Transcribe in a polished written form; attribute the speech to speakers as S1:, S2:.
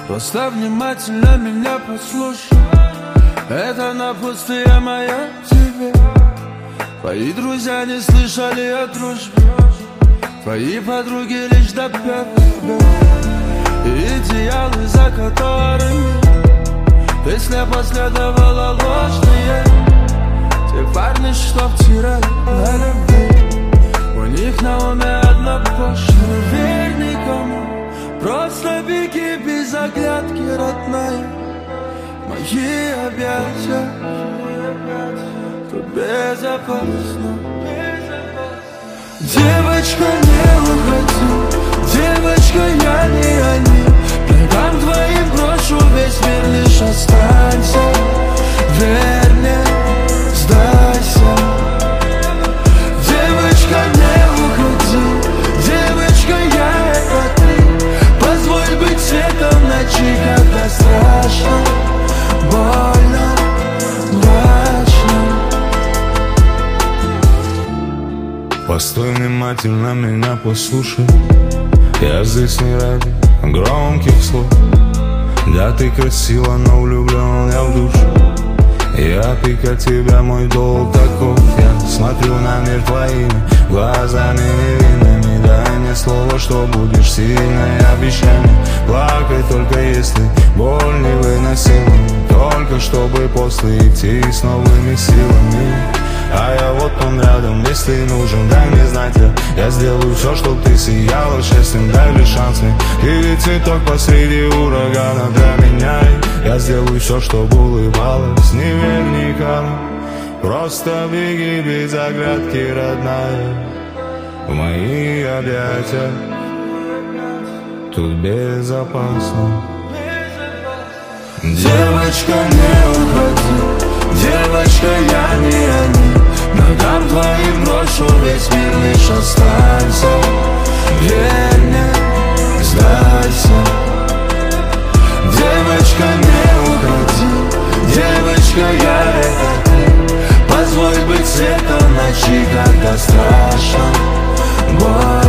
S1: Просто внимательно меня послушай. Это напутствие мое тебе. Твои друзья не слышали о дружбе, твои подруги лишь доперлись. Идеалы, за которыми ты слепо следовала ложные. Те парни, что втирали на любви, у них на уме одно пошлое. Верь никому, просто беги без оглядки, родная. Мои объятия, тут безопасно. Девочка, не уходи, девочка, я не они. Ногам твоим брошу весь мир, лишь останься. Верь мне, сдайся. Девочка, не уходи, девочка, я это ты. Позволь быть светом в ночи, когда страшно, больно, мрачно.
S2: Постой, внимательно меня послушай. Я здесь не ради громких слов. Да, ты красива, но влюблен я в душу. И опекать тебя мой долг таков. Я смотрю на мир твоими глазами невинными. Дай мне слово, что будешь сильной, обещание. Плакать только если боль невыносима, только чтобы после идти с новыми силами. А я вот он рядом, если нужен, дай мне знать. Я сделаю все, чтоб ты сияла счастьем, дай лишь шанс мне. Или цветок посреди урагана для меня. Я сделаю все, чтоб улыбалась, не верь никому. Просто беги без оглядки, родная, в мои объятия, тут безопасно.
S1: Девочка, не уходи, девочка, я не они. Ногам твоим брошу весь мир, лишь останься. Верь мне, сдайся. Девочка, не уходи, девочка, я это ты. Позволь быть светом в ночи, когда страшно, больно.